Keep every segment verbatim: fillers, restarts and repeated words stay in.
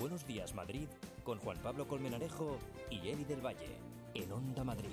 Buenos Días Madrid con Juan Pablo Colmenarejo y Eli del Valle en Onda Madrid.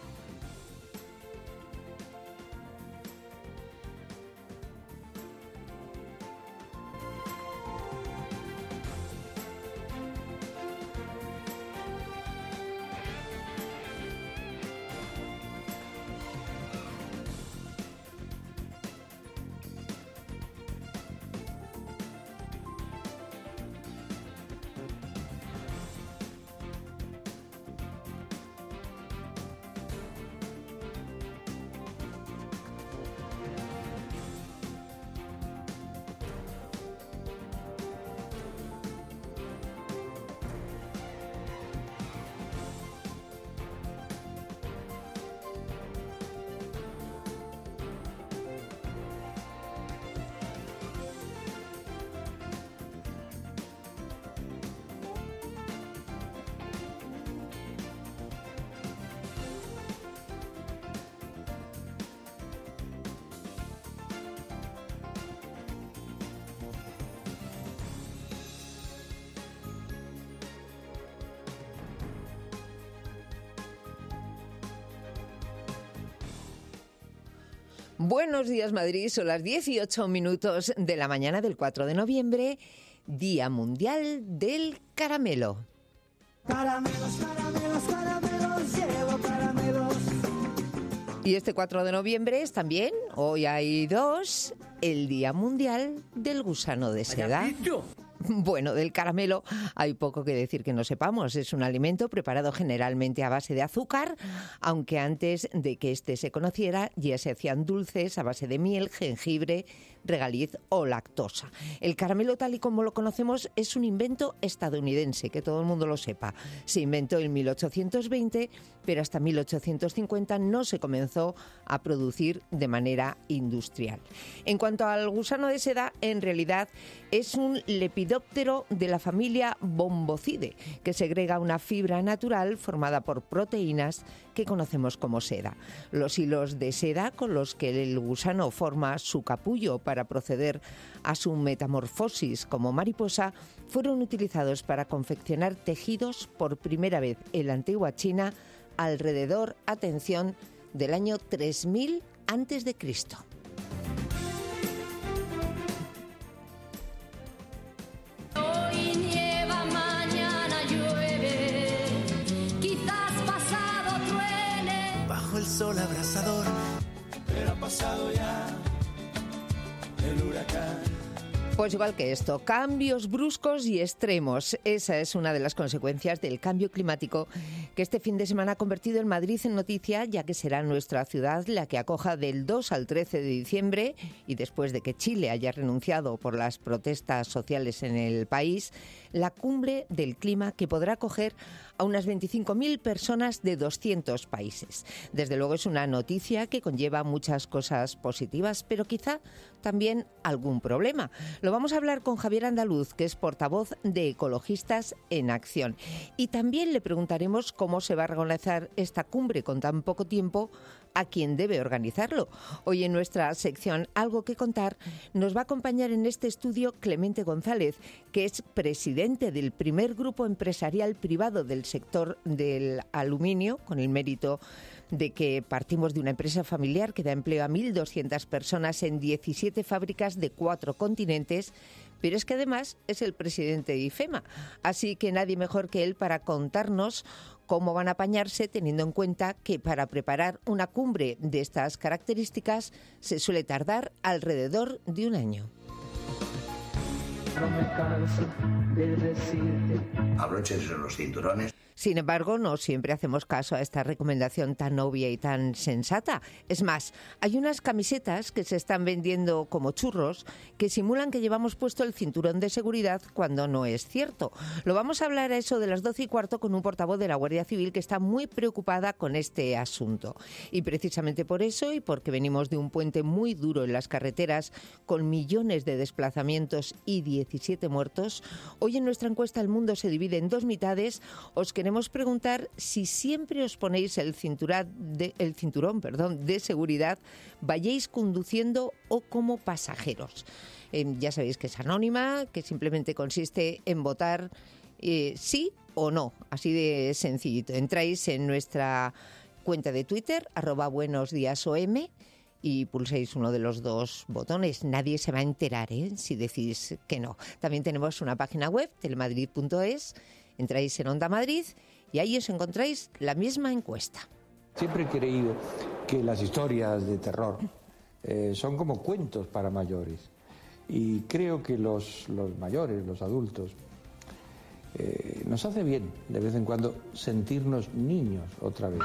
Buenos días, Madrid. Son las dieciocho minutos de la mañana del cuatro de noviembre, Día Mundial del Caramelo. Caramelos, caramelos, caramelos, llevo caramelos. Y este cuatro de noviembre es también, hoy hay dos, el Día Mundial del Gusano de Seda. Bueno, del caramelo hay poco que decir que no sepamos. Es un alimento preparado generalmente a base de azúcar, aunque antes de que este se conociera ya se hacían dulces a base de miel, jengibre, regaliz o lactosa. El caramelo tal y como lo conocemos es un invento estadounidense, que todo el mundo lo sepa. Se inventó en mil ochocientos veinte, pero hasta mil ochocientos cincuenta no se comenzó a producir de manera industrial. En cuanto al gusano de seda, en realidad es un lepidóptero de la familia Bombocidea, que segrega una fibra natural formada por proteínas que conocemos como seda. Los hilos de seda con los que el gusano forma su capullo para proceder a su metamorfosis como mariposa fueron utilizados para confeccionar tejidos por primera vez en la antigua China alrededor, atención, del año tres mil antes de Cristo. El sol abrasador, pero ha pasado ya el huracán. Pues igual que esto, cambios bruscos y extremos. Esa es una de las consecuencias del cambio climático que este fin de semana ha convertido en Madrid en noticia, ya que será nuestra ciudad la que acoja del dos al trece de diciembre, y después de que Chile haya renunciado por las protestas sociales en el país, la cumbre del clima que podrá acoger a unas veinticinco mil personas de doscientos países. Desde luego es una noticia que conlleva muchas cosas positivas, pero quizá también algún problema. Lo vamos a hablar con Javier Andaluz, que es portavoz de Ecologistas en Acción. Y también le preguntaremos cómo se va a organizar esta cumbre con tan poco tiempo, a quién debe organizarlo. Hoy en nuestra sección Algo que contar nos va a acompañar en este estudio Clemente González, que es presidente del primer grupo empresarial privado del sector del aluminio, con el mérito de que partimos de una empresa familiar que da empleo a mil doscientas personas en diecisiete fábricas de cuatro continentes, pero es que además es el presidente de IFEMA. Así que nadie mejor que él para contarnos cómo van a apañarse, teniendo en cuenta que para preparar una cumbre de estas características se suele tardar alrededor de un año. No me canso de decirte. Abróchense los cinturones. Sin embargo, no siempre hacemos caso a esta recomendación tan obvia y tan sensata. Es más, hay unas camisetas que se están vendiendo como churros que simulan que llevamos puesto el cinturón de seguridad cuando no es cierto. Lo vamos a hablar a eso de las doce y cuarto con un portavoz de la Guardia Civil que está muy preocupada con este asunto. Y precisamente por eso, y porque venimos de un puente muy duro en las carreteras con millones de desplazamientos y diecisiete muertos, hoy en nuestra encuesta El Mundo se divide en dos mitades. Os queremos preguntar si siempre os ponéis el cinturón de, el cinturón, perdón, de seguridad, vayáis conduciendo o como pasajeros. Eh, ya sabéis que es anónima, que simplemente consiste en votar eh, sí o no, así de sencillito. Entráis en nuestra cuenta de Twitter, arroba buenos días O M, y pulséis uno de los dos botones. Nadie se va a enterar, ¿eh?, si decís que no. También tenemos una página web, telemadrid punto es, entráis en Onda Madrid y ahí os encontráis la misma encuesta. Siempre he creído que las historias de terror eh, son como cuentos para mayores. Y creo que los, los mayores, los adultos, eh, nos hace bien de vez en cuando sentirnos niños otra vez.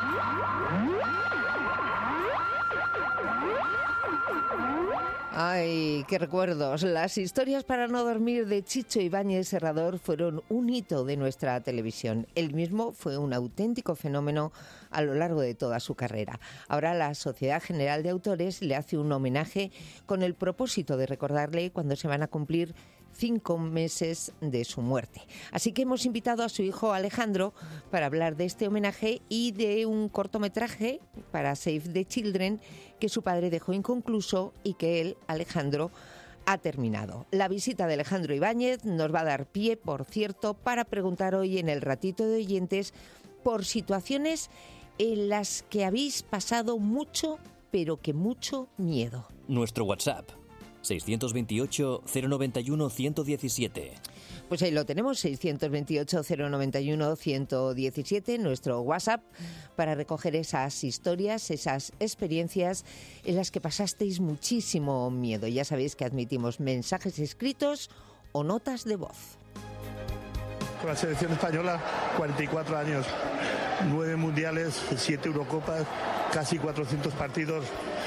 Ay, qué recuerdos. Las historias para no dormir de Chicho Ibáñez Serrador fueron un hito de nuestra televisión. Él mismo fue un auténtico fenómeno a lo largo de toda su carrera. Ahora la Sociedad General de Autores le hace un homenaje con el propósito de recordarle cuando se van a cumplir cinco meses de su muerte. Así que hemos invitado a su hijo Alejandro para hablar de este homenaje y de un cortometraje para Save the Children que su padre dejó inconcluso y que él, Alejandro, ha terminado. La visita de Alejandro Ibáñez nos va a dar pie, por cierto, para preguntar hoy en el ratito de oyentes por situaciones en las que habéis pasado mucho, pero que mucho miedo. Nuestro WhatsApp, seiscientos veintiocho, cero noventa y uno, ciento diecisiete. Pues ahí lo tenemos, seiscientos veintiocho, cero noventa y uno, ciento diecisiete, nuestro WhatsApp, para recoger esas historias, esas experiencias en las que pasasteis muchísimo miedo. Ya sabéis que admitimos mensajes escritos o notas de voz. Con la selección española, cuarenta y cuatro años, nueve mundiales, siete Eurocopas, casi cuatrocientos partidos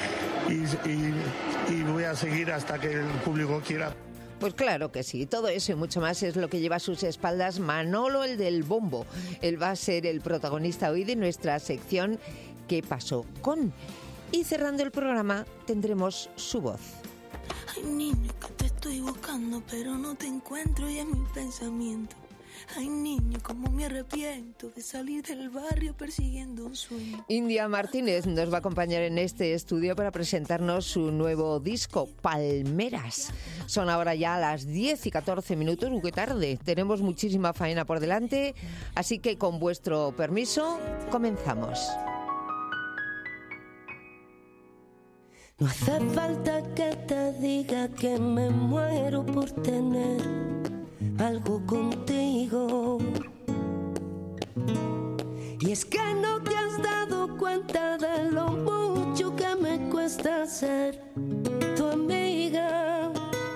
y, y, y voy a seguir hasta que el público quiera. Pues claro que sí, todo eso y mucho más es lo que lleva a sus espaldas Manolo, el del bombo. Él va a ser el protagonista hoy de nuestra sección ¿Qué pasó con? Y cerrando el programa tendremos su voz. Ay, niño, que te estoy buscando, pero no te encuentro y en mi pensamiento. Ay, niño, cómo me arrepiento de salir del barrio persiguiendo un sueño. India Martínez nos va a acompañar en este estudio para presentarnos su nuevo disco, Palmeras. Son ahora ya las diez y catorce minutos, ¡uh, qué tarde! Tenemos muchísima faena por delante, así que con vuestro permiso, comenzamos. No hace falta que te diga que me muero por tener algo contigo. Y es que no te has dado cuenta de lo mucho que me cuesta ser tu amiga.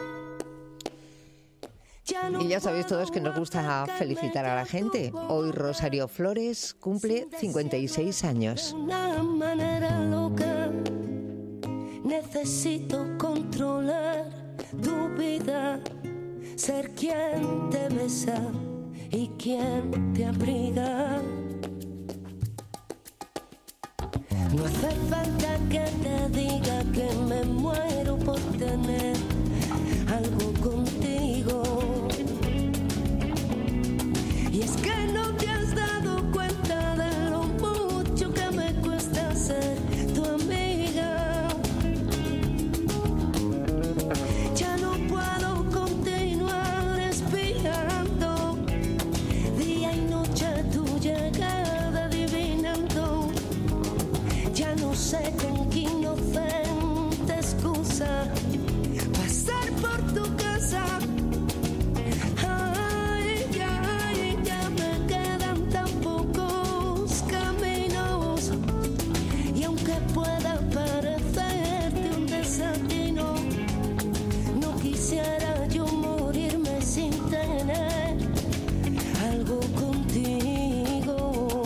Ya no y ya sabéis todos que nos gusta felicitar a la gente. Hoy Rosario Flores cumple cincuenta y seis años. De una manera loca necesito controlar tu vida, ser quien te besa y quien te abriga. No hace falta que te diga que me muero por tener algo contigo. Y es que no te has dado cuenta de lo mucho que me cuesta ser tu amiga. Ya no puedo continuar esperando día y noche tu llegada adivinando. Ya no sé con qué inocente excusa pasar por tu casa. Ay, ay, ya me quedan tan pocos caminos. Y aunque pueda parecerte un desatino, no quisiera yo morirme sin tener algo contigo.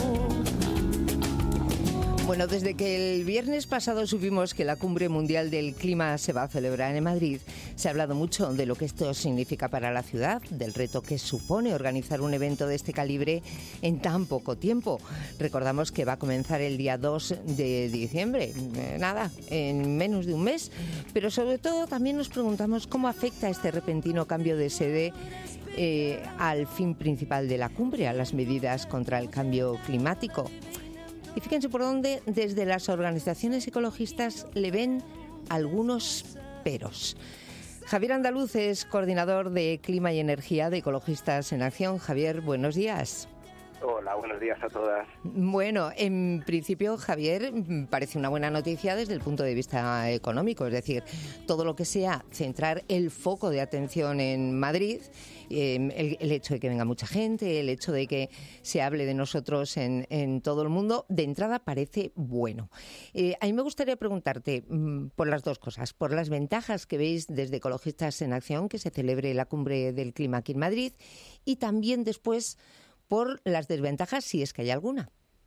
Bueno, desde que el viernes pasado supimos que la Cumbre Mundial del Clima se va a celebrar en Madrid, se ha hablado mucho de lo que esto significa para la ciudad, del reto que supone organizar un evento de este calibre en tan poco tiempo. Recordamos que va a comenzar el día dos de diciembre, eh, nada, en menos de un mes, pero sobre todo también nos preguntamos cómo afecta este repentino cambio de sede eh, al fin principal de la cumbre, a las medidas contra el cambio climático. Y fíjense por dónde desde las organizaciones ecologistas le ven algunos peros. Javier Andaluz es coordinador de Clima y Energía de Ecologistas en Acción. Javier, buenos días. Hola, buenos días a todas. Bueno, en principio, Javier, parece una buena noticia desde el punto de vista económico, es decir, todo lo que sea centrar el foco de atención en Madrid, eh, el, el hecho de que venga mucha gente, el hecho de que se hable de nosotros en, en todo el mundo, de entrada parece bueno. Eh, a mí me gustaría preguntarte mmm, por las dos cosas, por las ventajas que veis desde Ecologistas en Acción, que se celebre la Cumbre del Clima aquí en Madrid, y también después por las desventajas, si es que hay alguna.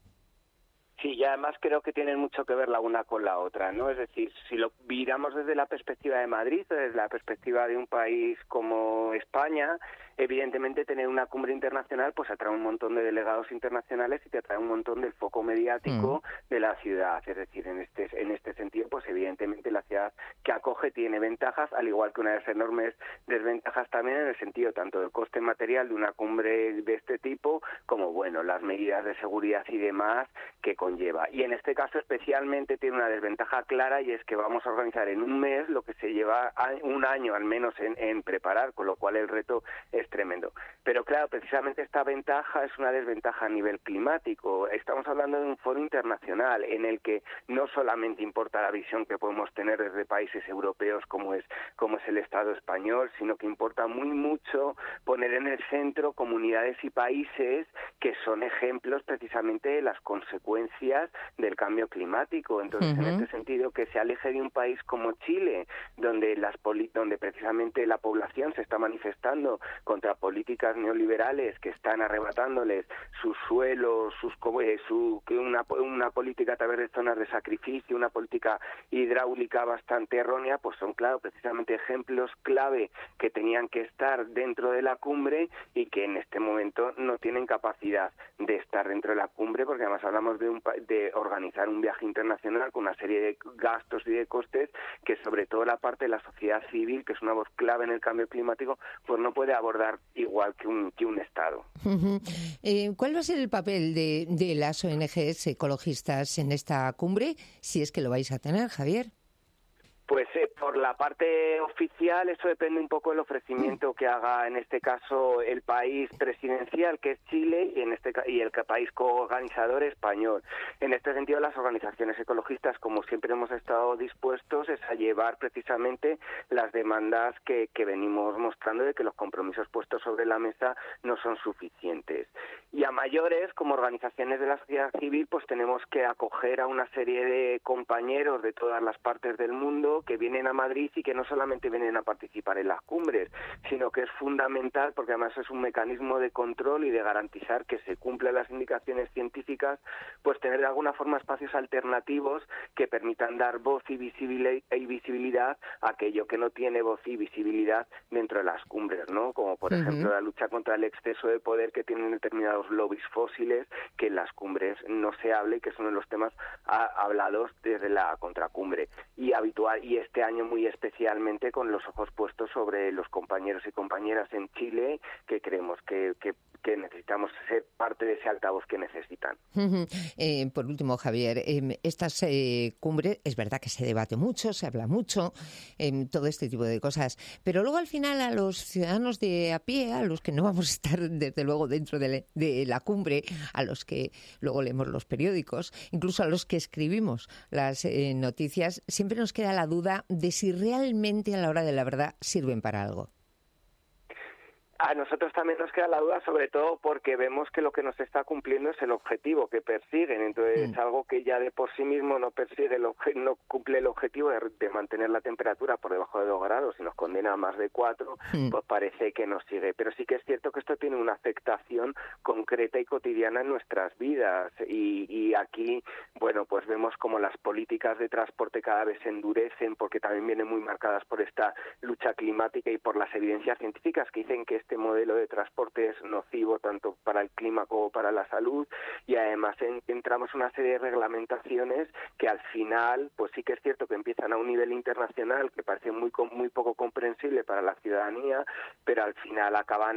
Sí, y además creo que tienen mucho que ver la una con la otra, ¿no? Es decir, si lo miramos desde la perspectiva de Madrid, desde la perspectiva de un país como España, evidentemente tener una cumbre internacional pues atrae un montón de delegados internacionales y te atrae un montón del foco mediático mm. de la ciudad. Es decir, en este en este sentido, pues evidentemente la ciudad que acoge tiene ventajas, al igual que unas enormes desventajas también en el sentido tanto del coste material de una cumbre de este tipo, como bueno, las medidas de seguridad y demás que conlleva. Y en este caso especialmente tiene una desventaja clara, y es que vamos a organizar en un mes lo que se lleva un año al menos en, en preparar, con lo cual el reto es tremendo. Pero claro, precisamente esta ventaja es una desventaja a nivel climático. Estamos hablando de un foro internacional en el que no solamente importa la visión que podemos tener desde países europeos como es como es el Estado español, sino que importa muy mucho poner en el centro comunidades y países que son ejemplos precisamente de las consecuencias del cambio climático. Entonces, uh-huh. en este sentido, que se aleje de un país como Chile, donde las poli- donde precisamente la población se está manifestando contra políticas neoliberales que están arrebatándoles sus suelos, sus eh, su que una una política a través de zonas de sacrificio, una política hidráulica bastante errónea, pues son claro precisamente ejemplos clave que tenían que estar dentro de la cumbre y que en este momento no tienen capacidad de estar dentro de la cumbre, porque además hablamos de un de organizar un viaje internacional con una serie de gastos y de costes que sobre todo la parte de la sociedad civil, que es una voz clave en el cambio climático, pues no puede abordar igual que un que un Estado. Uh-huh. Eh, ¿Cuál va a ser el papel de, de las O N Ges ecologistas en esta cumbre, si es que lo vais a tener, Javier? Pues eh, por la parte oficial eso depende un poco del ofrecimiento que haga en este caso el país presidencial, que es Chile, y en este y el país coorganizador español. En este sentido, las organizaciones ecologistas, como siempre hemos estado dispuestos, es a llevar precisamente las demandas que, que venimos mostrando de que los compromisos puestos sobre la mesa no son suficientes. Y a mayores, como organizaciones de la sociedad civil, pues tenemos que acoger a una serie de compañeros de todas las partes del mundo que vienen a Madrid y que no solamente vienen a participar en las cumbres, sino que es fundamental, porque además es un mecanismo de control y de garantizar que se cumplan las indicaciones científicas, pues tener de alguna forma espacios alternativos que permitan dar voz y visibilidad a aquello que no tiene voz y visibilidad dentro de las cumbres, ¿no? Como por uh-huh. ejemplo la lucha contra el exceso de poder que tienen determinados lobbies fósiles, que en las cumbres no se hable y que son de los temas a, hablados desde la contracumbre y habitual, y este año muy especialmente con los ojos puestos sobre los compañeros y compañeras en Chile, que creemos que, que, que necesitamos ser parte de ese altavoz que necesitan. Uh-huh. Eh, por último, Javier, eh, estas eh, cumbres, es verdad que se debate mucho, se habla mucho, eh, todo este tipo de cosas, pero luego al final a los ciudadanos de a pie, a los que no vamos a estar desde luego dentro de, le, de la cumbre, a los que luego leemos los periódicos, incluso a los que escribimos las eh, noticias, siempre nos queda la duda de si realmente a la hora de la verdad sirven para algo. A nosotros también nos queda la duda, sobre todo porque vemos que lo que nos está cumpliendo es el objetivo que persiguen. Entonces, mm. es algo que ya de por sí mismo no persigue, el obje- no cumple el objetivo de, de mantener la temperatura por debajo de dos grados y nos condena a más de cuatro, mm. pues parece que nos sigue. Pero sí que es cierto que esto tiene una afectación concreta y cotidiana en nuestras vidas. Y, y aquí, bueno, pues vemos como las políticas de transporte cada vez se endurecen, porque también vienen muy marcadas por esta lucha climática y por las evidencias científicas que dicen que este modelo de transporte es nocivo tanto para el clima como para la salud, y además en, entramos en una serie de reglamentaciones que al final, pues sí que es cierto que empiezan a un nivel internacional que parece muy muy poco comprensible para la ciudadanía, pero al final acaban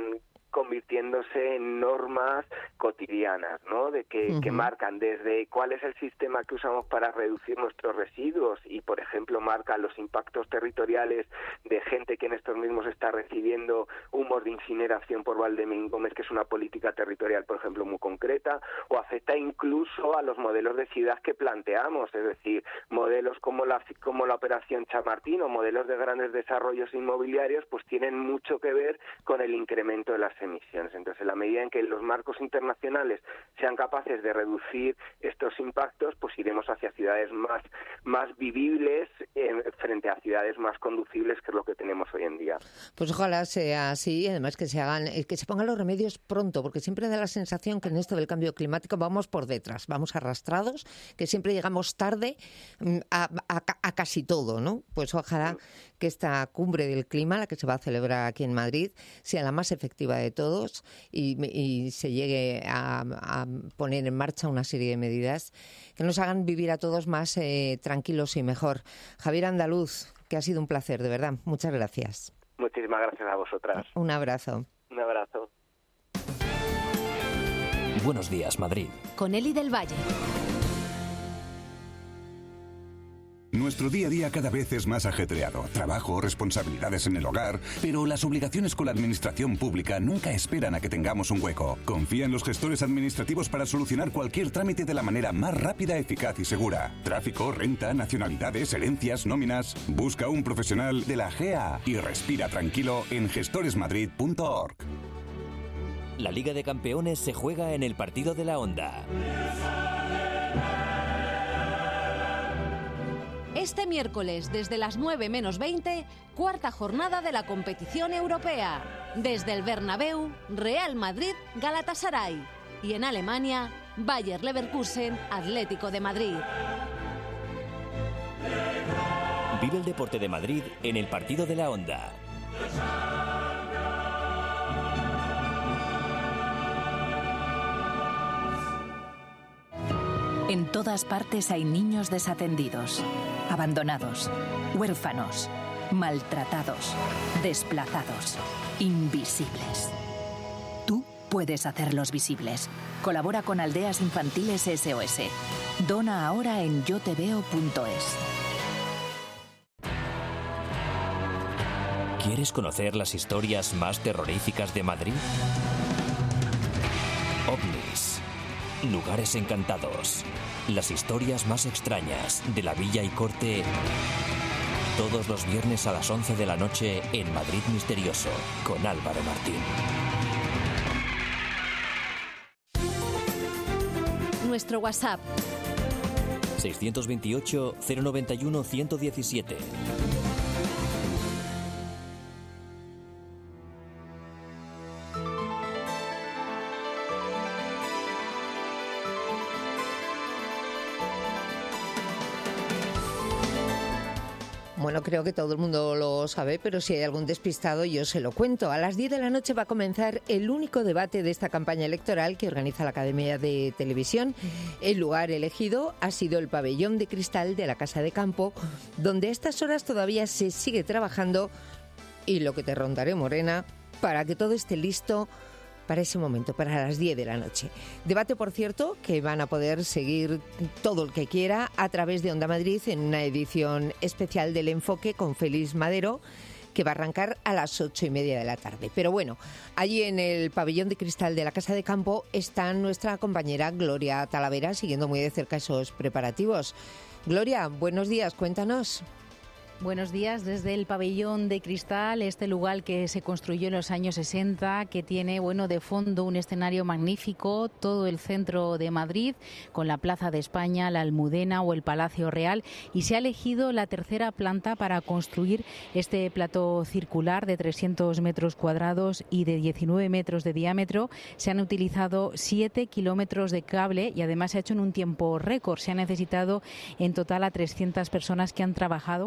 convirtiéndose en normas cotidianas, ¿no? De que, uh-huh. que marcan desde cuál es el sistema que usamos para reducir nuestros residuos y, por ejemplo, marcan los impactos territoriales de gente que en estos mismos está recibiendo humos de incineración por Valdemín Gómez, que es una política territorial, por ejemplo, muy concreta, o afecta incluso a los modelos de ciudad que planteamos, es decir, modelos como la, como la Operación Chamartín o modelos de grandes desarrollos inmobiliarios, pues tienen mucho que ver con el incremento de las emisiones. Entonces, en la medida en que los marcos internacionales sean capaces de reducir estos impactos, pues iremos hacia ciudades más, más vivibles eh, frente a ciudades más conducibles, que es lo que tenemos hoy en día. Pues ojalá sea así, y además que se hagan, que se pongan los remedios pronto, porque siempre da la sensación que en esto del cambio climático vamos por detrás, vamos arrastrados, que siempre llegamos tarde a, a, a casi todo, ¿no? Pues ojalá que esta cumbre del clima, la que se va a celebrar aquí en Madrid, sea la más efectiva de todos y, y se llegue a, a poner en marcha una serie de medidas que nos hagan vivir a todos más eh, tranquilos y mejor. Javier Andaluz, que ha sido un placer, de verdad. Muchas gracias. Muchísimas gracias a vosotras. Un abrazo. Un abrazo. Buenos días, Madrid. Con Eli del Valle. Nuestro día a día cada vez es más ajetreado. Trabajo, responsabilidades en el hogar, pero las obligaciones con la administración pública nunca esperan a que tengamos un hueco. Confía en los gestores administrativos para solucionar cualquier trámite de la manera más rápida, eficaz y segura. Tráfico, renta, nacionalidades, herencias, nóminas. Busca un profesional de la G A y respira tranquilo en gestores madrid punto org. La Liga de Campeones se juega en el partido de la Onda. Este miércoles, desde las nueve menos veinte, cuarta jornada de la competición europea. Desde el Bernabéu, Real Madrid, Galatasaray. Y en Alemania, Bayer Leverkusen, Atlético de Madrid. Vive el deporte de Madrid en el partido de la Onda. En todas partes hay niños desatendidos, abandonados, huérfanos, maltratados, desplazados, invisibles. Tú puedes hacerlos visibles. Colabora con Aldeas Infantiles S O S. Dona ahora en yo te veo punto es. ¿Quieres conocer las historias más terroríficas de Madrid? OVNIs. Lugares encantados. Las historias más extrañas de la Villa y Corte. Todos los viernes a las once de la noche en Madrid Misterioso con Álvaro Martín. Nuestro WhatsApp. seiscientos veintiocho, cero noventa y uno, ciento diecisiete. Bueno, creo que todo el mundo lo sabe, pero si hay algún despistado yo se lo cuento. A las diez de la noche va a comenzar el único debate de esta campaña electoral que organiza la Academia de Televisión. El lugar elegido ha sido el pabellón de cristal de la Casa de Campo, donde a estas horas todavía se sigue trabajando, y lo que te rondaré, Morena, para que todo esté listo para ese momento, para las diez de la noche. Debate, por cierto, que van a poder seguir todo el que quiera a través de Onda Madrid en una edición especial del Enfoque con Félix Madero, que va a arrancar a las ocho y media de la tarde. Pero bueno, allí en el pabellón de cristal de la Casa de Campo está nuestra compañera Gloria Talavera siguiendo muy de cerca esos preparativos. Gloria, buenos días, cuéntanos. Buenos días. Desde el pabellón de cristal, este lugar que se construyó en los años sesenta, que tiene, bueno, de fondo un escenario magnífico, todo el centro de Madrid, con la Plaza de España, la Almudena o el Palacio Real, y se ha elegido la tercera planta para construir este plató circular de trescientos metros cuadrados y de diecinueve metros de diámetro. Se han utilizado siete kilómetros de cable y además se ha hecho en un tiempo récord. Se ha necesitado en total a trescientas personas que han trabajado, bueno, y que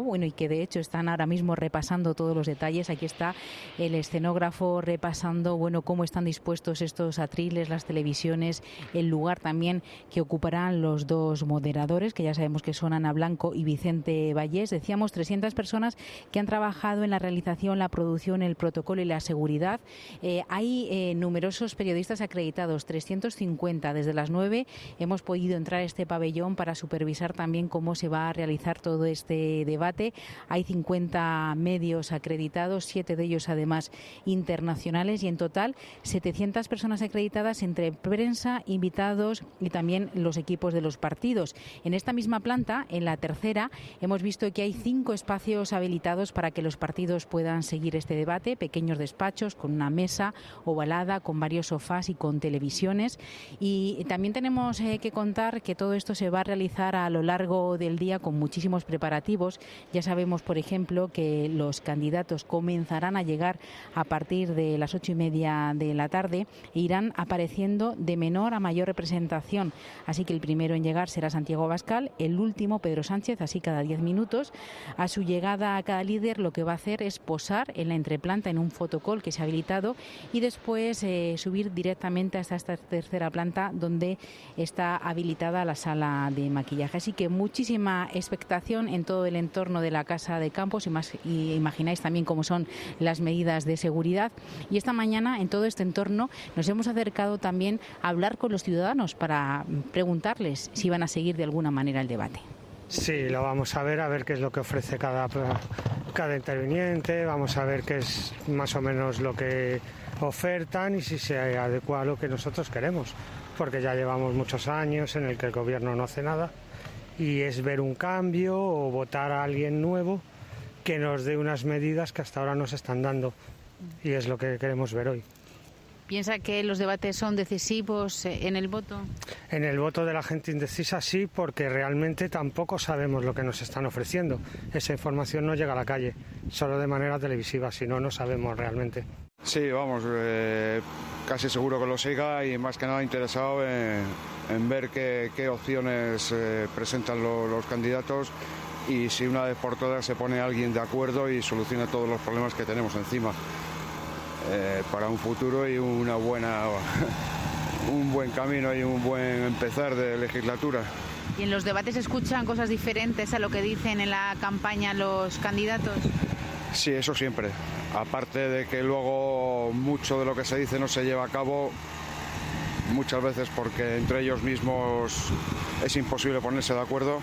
porque de hecho están ahora mismo repasando todos los detalles. Aquí está el escenógrafo repasando, bueno, cómo están dispuestos estos atriles, las televisiones, el lugar también que ocuparán los dos moderadores, que ya sabemos que son Ana Blanco y Vicente Vallés. Decíamos trescientas personas que han trabajado en la realización, la producción, el protocolo y la seguridad. Eh, hay eh, numerosos periodistas acreditados, trescientos cincuenta. Desde las nueve hemos podido entrar a este pabellón para supervisar también cómo se va a realizar todo este debate. Hay cincuenta medios acreditados, siete de ellos además internacionales, y en total setecientas personas acreditadas entre prensa, invitados y también los equipos de los partidos. En esta misma planta, en la tercera, hemos visto que hay cinco espacios habilitados para que los partidos puedan seguir este debate, pequeños despachos con una mesa ovalada, con varios sofás y con televisiones. Y también tenemos eh, que contar que todo esto se va a realizar a lo largo del día con muchísimos preparativos. Ya sabemos, por ejemplo, que los candidatos comenzarán a llegar a partir de las ocho y media de la tarde e irán apareciendo de menor a mayor representación. Así que el primero en llegar será Santiago Abascal, el último Pedro Sánchez, así cada diez minutos. A su llegada a cada líder lo que va a hacer es posar en la entreplanta en un fotocall que se ha habilitado y después eh, subir directamente hasta esta tercera planta donde está habilitada la sala de maquillaje. Así que muchísima expectación en todo el entorno de la Casa de Campos y, más, y imagináis también cómo son las medidas de seguridad. Y esta mañana en todo este entorno nos hemos acercado también a hablar con los ciudadanos para preguntarles si van a seguir de alguna manera el debate. Sí, lo vamos a ver, a ver qué es lo que ofrece cada, cada interviniente, vamos a ver qué es más o menos lo que ofertan y si se adecua a lo que nosotros queremos, porque ya llevamos muchos años en el que el gobierno no hace nada y es ver un cambio o votar a alguien nuevo que nos dé unas medidas que hasta ahora nos están dando y es lo que queremos ver hoy. ¿Piensa que los debates son decisivos en el voto? En el voto de la gente indecisa sí, porque realmente tampoco sabemos lo que nos están ofreciendo. Esa información no llega a la calle, solo de manera televisiva, si no, no sabemos realmente. Sí, vamos, eh, casi seguro que lo siga y más que nada interesado en, en ver qué, qué opciones eh, presentan lo, los candidatos y si una vez por todas se pone alguien de acuerdo y soluciona todos los problemas que tenemos encima. Eh, para un futuro y una buena, un buen camino y un buen empezar de legislatura. ¿Y en los debates escuchan cosas diferentes a lo que dicen en la campaña los candidatos? Sí, eso siempre. Aparte de que luego mucho de lo que se dice no se lleva a cabo, muchas veces porque entre ellos mismos es imposible ponerse de acuerdo.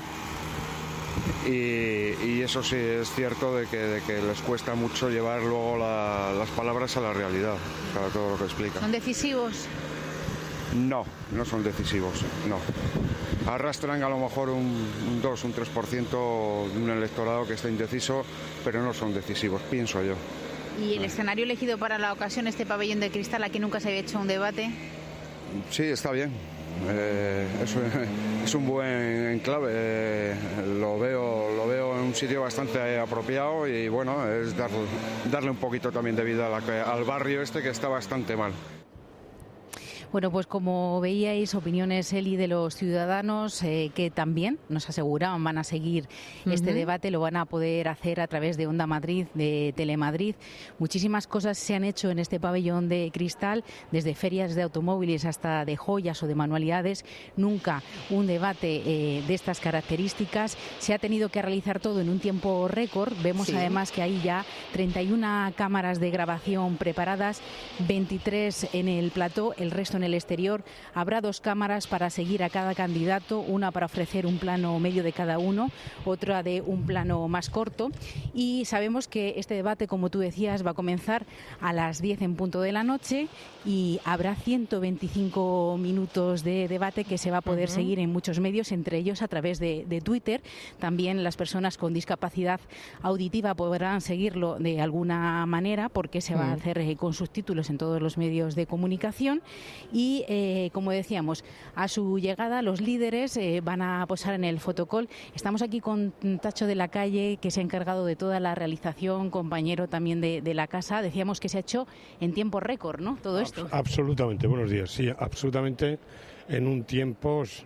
Y, y eso sí es cierto de que, de que les cuesta mucho llevar luego la, las palabras a la realidad, para todo lo que explican. ¿Son decisivos? No, no son decisivos, no. Arrastran a lo mejor un, un dos, un tres por ciento de un electorado que está indeciso, pero no son decisivos, pienso yo. ¿Y el escenario elegido para la ocasión, este pabellón de cristal, aquí nunca se había hecho un debate? Sí, está bien. Eh, es, es un buen enclave, eh, lo veo lo veo en un sitio bastante apropiado y bueno, es dar, darle un poquito también de vida a la, al barrio este que está bastante mal. Bueno, pues como veíais, opiniones, Eli, de los ciudadanos eh, que también nos aseguraban van a seguir uh-huh. este debate, lo van a poder hacer a través de Onda Madrid, de Telemadrid. Muchísimas cosas se han hecho en este pabellón de cristal, desde ferias de automóviles hasta de joyas o de manualidades. Nunca un debate eh, de estas características. Se ha tenido que realizar todo en un tiempo récord. Vemos sí. además que hay ya treinta y una cámaras de grabación preparadas, veintitrés en el plató, el resto en el exterior. Habrá dos cámaras para seguir a cada candidato, una para ofrecer un plano medio de cada uno, otra de un plano más corto. Y sabemos que este debate, como tú decías, va a comenzar a las diez en punto de la noche y habrá ciento veinticinco minutos de debate que se va a poder uh-huh. seguir en muchos medios, entre ellos a través de, de Twitter. También las personas con discapacidad auditiva podrán seguirlo de alguna manera porque se va uh-huh. a hacer eh, con subtítulos en todos los medios de comunicación. Y, eh, como decíamos, a su llegada los líderes eh, van a posar en el fotocall. Estamos aquí con Tacho de la Calle, que se ha encargado de toda la realización, compañero también de, de la casa. Decíamos que se ha hecho en tiempo récord, ¿no? Todo esto. Absolutamente, buenos días. Sí, absolutamente en un tiempo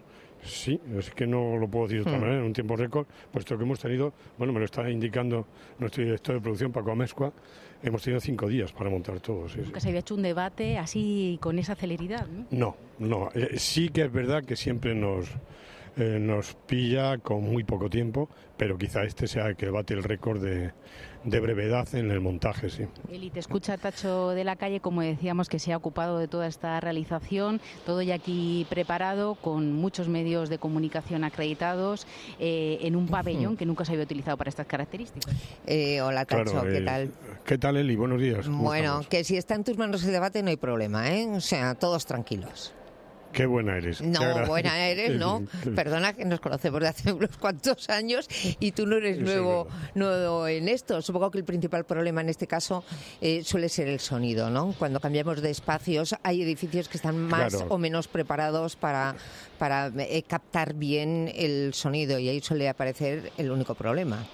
Sí, es que no lo puedo decir de otra Mm. manera, en un tiempo récord, puesto que hemos tenido, bueno, me lo está indicando nuestro director de producción, Paco Amezcua, hemos tenido cinco días para montar todo. Sí, sí. Nunca se había hecho un debate así con esa celeridad, ¿no? No, no, eh, sí que es verdad que siempre nos, eh, nos pilla con muy poco tiempo, pero quizá este sea el que bate el récord de, de brevedad en el montaje, sí. Eli, te escucha Tacho de la Calle, como decíamos, que se ha ocupado de toda esta realización, todo ya aquí preparado, con muchos medios de comunicación acreditados, eh, en un pabellón que nunca se había utilizado para estas características. Eh, hola, Tacho, Claro, ¿qué eh, tal? ¿Qué tal, Eli? Buenos días. ¿Cómo Bueno, estamos? que si está en tus manos el debate no hay problema, ¿eh? O sea, todos tranquilos. Qué buena eres. No, Qué agra- buena eres, ¿no? Perdona, que nos conocemos de hace unos cuantos años y tú no eres Eso es nuevo, nuevo en esto. Supongo que el principal problema en este caso eh, suele ser el sonido, ¿no? Cuando cambiamos de espacios hay edificios que están más Claro. o menos preparados para, para eh, captar bien el sonido y ahí suele aparecer el único problema.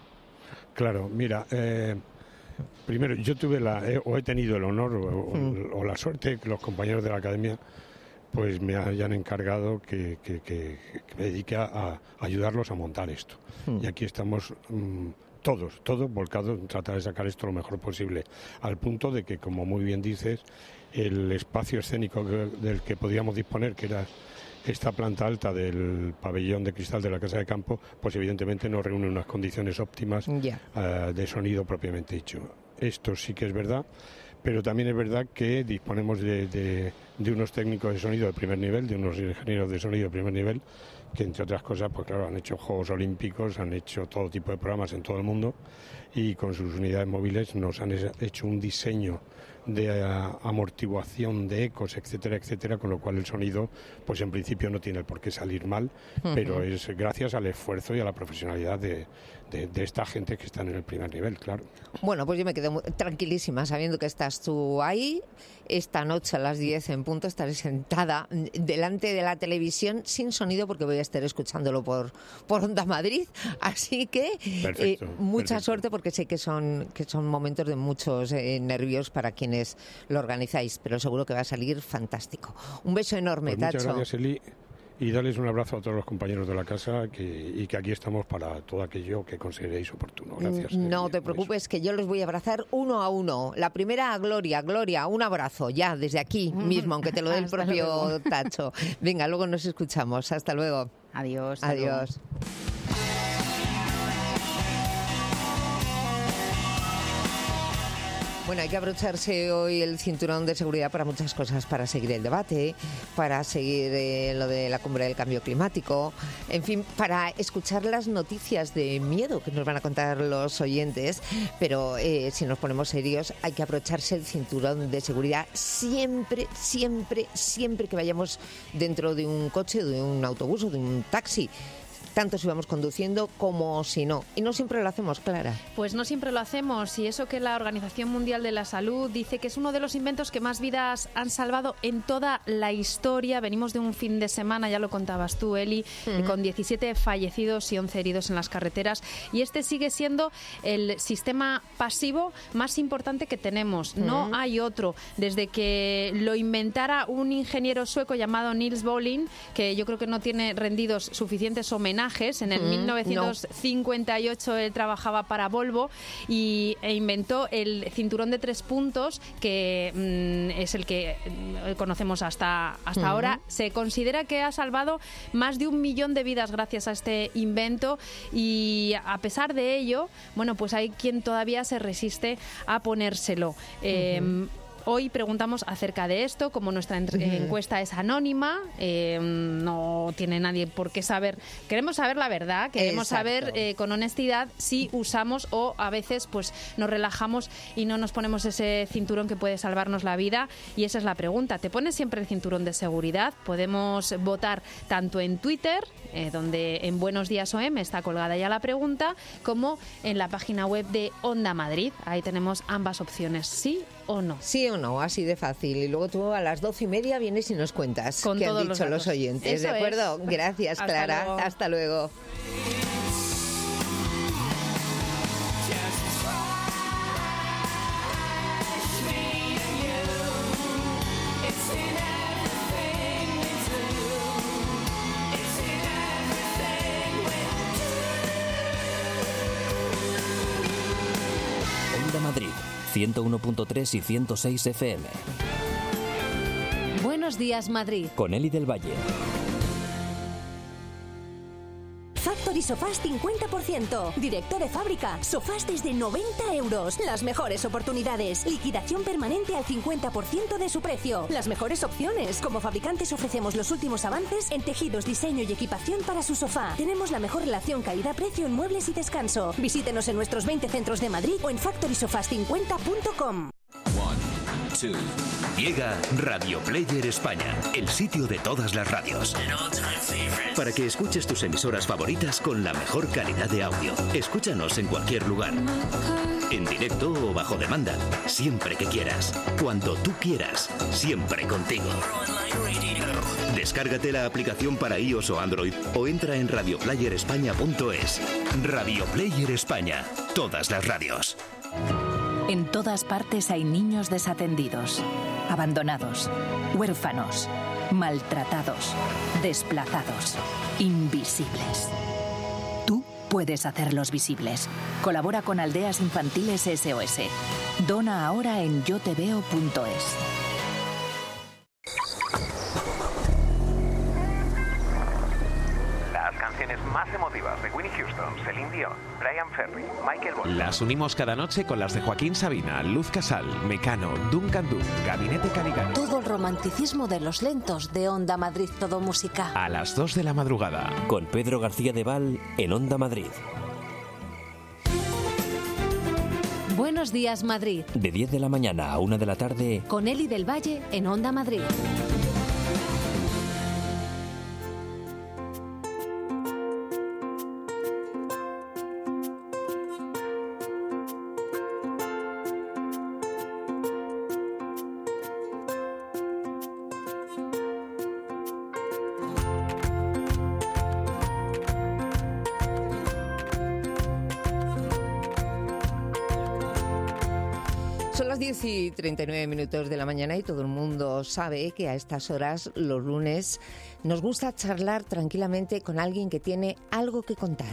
Claro, mira, eh, primero yo tuve la, eh, o he tenido el honor o, o- Mm. o la suerte que los compañeros de la academia pues me hayan encargado que, que- que- que me dedique a, a ayudarlos a montar esto. Mm. Y aquí estamos mm, todos, todos volcados en tratar de sacar esto lo mejor posible, al punto de que, como muy bien dices, el espacio escénico que- del que podíamos disponer, que era esta planta alta del pabellón de cristal de la Casa de Campo, pues evidentemente no reúne unas condiciones óptimas Ya. eh, de sonido propiamente dicho. Esto sí que es verdad, pero también es verdad que disponemos de, de- de unos técnicos de sonido de primer nivel, de unos ingenieros de sonido de primer nivel, que entre otras cosas, pues claro, han hecho Juegos Olímpicos, han hecho todo tipo de programas en todo el mundo y con sus unidades móviles nos han es- hecho un diseño de ah, amortiguación de ecos, etcétera, etcétera, con lo cual el sonido, pues en principio no tiene por qué salir mal, Ujú. pero es gracias al esfuerzo y a la profesionalidad de, de- de esta gente que está en el primer nivel, claro. Bueno, pues yo me quedo muy tranquilísima sabiendo que estás tú ahí. Esta noche a las diez en punto estaré sentada delante de la televisión sin sonido porque voy a estar escuchándolo por, por Onda Madrid. Así que Perfecto, eh, mucha perfecto. suerte porque sé que son, que son momentos de muchos eh, nervios para quienes lo organizáis, pero seguro que va a salir fantástico. Un beso enorme, Pues muchas Tacho. gracias, Eli, y darles un abrazo a todos los compañeros de la casa que, y que aquí estamos para todo aquello que consideréis oportuno. Gracias. No te preocupes, que yo los voy a abrazar uno a uno. La primera a Gloria. Gloria, un abrazo ya desde aquí mismo, aunque te lo dé el Hasta propio luego. Tacho. Venga, luego nos escuchamos. Hasta luego. Adiós. hasta luego. Adiós. Bueno, hay que abrocharse hoy el cinturón de seguridad para muchas cosas, para seguir el debate, para seguir eh, lo de la cumbre del cambio climático, en fin, para escuchar las noticias de miedo que nos van a contar los oyentes, pero eh, si nos ponemos serios hay que abrocharse el cinturón de seguridad siempre, siempre, siempre que vayamos dentro de un coche, de un autobús o de un taxi. Tanto si vamos conduciendo como si no. Y no siempre lo hacemos, Clara. Pues no siempre lo hacemos, y eso que la Organización Mundial de la Salud dice que es uno de los inventos que más vidas han salvado en toda la historia. Venimos de un fin de semana, ya lo contabas tú, Eli, Ujú. con diecisiete fallecidos y once heridos en las carreteras, y este sigue siendo el sistema pasivo más importante que tenemos. No Ujú. hay otro. Desde que lo inventara un ingeniero sueco llamado Niels Bohlin, que yo creo que no tiene rendidos suficientes homenajes, en el Mm, mil novecientos cincuenta y ocho él trabajaba para Volvo y e inventó el cinturón de tres puntos, que mm, es el que mm, conocemos hasta, hasta Ujú. ahora. Se considera que ha salvado más de un millón de vidas gracias a este invento, y a pesar de ello, bueno, pues hay quien todavía se resiste a ponérselo. Eh, Hoy preguntamos acerca de esto, como nuestra en- Ujú. encuesta es anónima, eh, no tiene nadie por qué saber. Queremos saber la verdad, queremos Exacto. saber eh, con honestidad si usamos o a veces pues nos relajamos y no nos ponemos ese cinturón que puede salvarnos la vida. Y esa es la pregunta. ¿Te pones siempre el cinturón de seguridad? Podemos votar tanto en Twitter, eh, donde en Buenos Días O M está colgada ya la pregunta, como en la página web de Onda Madrid. Ahí tenemos ambas opciones, sí o no. Sí o no, así de fácil. Y luego tú a las doce y media vienes y nos cuentas Con qué han todos dicho los los, datos. oyentes. Eso ¿De acuerdo? es. Gracias, Hasta Clara. luego. Hasta luego. It's in everything we do. It's in ciento uno punto tres y ciento seis F M. Buenos días, Madrid. Con Eli del Valle. Factory Sofás cincuenta por ciento. Directo de fábrica. Sofás desde noventa euros. Las mejores oportunidades. Liquidación permanente al cincuenta por ciento de su precio. Las mejores opciones. Como fabricantes ofrecemos los últimos avances en tejidos, diseño y equipación para su sofá. Tenemos la mejor relación calidad-precio en muebles y descanso. Visítenos en nuestros veinte centros de Madrid o en factory sofás cincuenta punto com. Llega Radio Player España, el sitio de todas las radios. Para que escuches tus emisoras favoritas con la mejor calidad de audio. Escúchanos en cualquier lugar. En directo o bajo demanda. Siempre que quieras. Cuando tú quieras. Siempre contigo. Descárgate la aplicación para iOS o Android o entra en radio player españa punto es. Radio Player España. Todas las radios. En todas partes hay niños desatendidos, abandonados, huérfanos, maltratados, desplazados, invisibles. Tú puedes hacerlos visibles. Colabora con Aldeas Infantiles S O S. Dona ahora en yo te veo punto es. Más emotivas de Winnie Houston, Celine Dion, Brian Ferry, Michael Bolton. Las unimos cada noche con las de Joaquín Sabina, Luz Casal, Mecano, Duncan Du, Gabinete Caligari. Todo el romanticismo de los lentos de Onda Madrid Todo Música. A las dos de la madrugada. Con Pedro García de Val en Onda Madrid. Buenos días, Madrid. De diez de la mañana a una de la tarde. Con Eli del Valle en Onda Madrid. Son las diez y treinta y nueve minutos de la mañana y todo el mundo sabe que a estas horas, los lunes, nos gusta charlar tranquilamente con alguien que tiene algo que contar.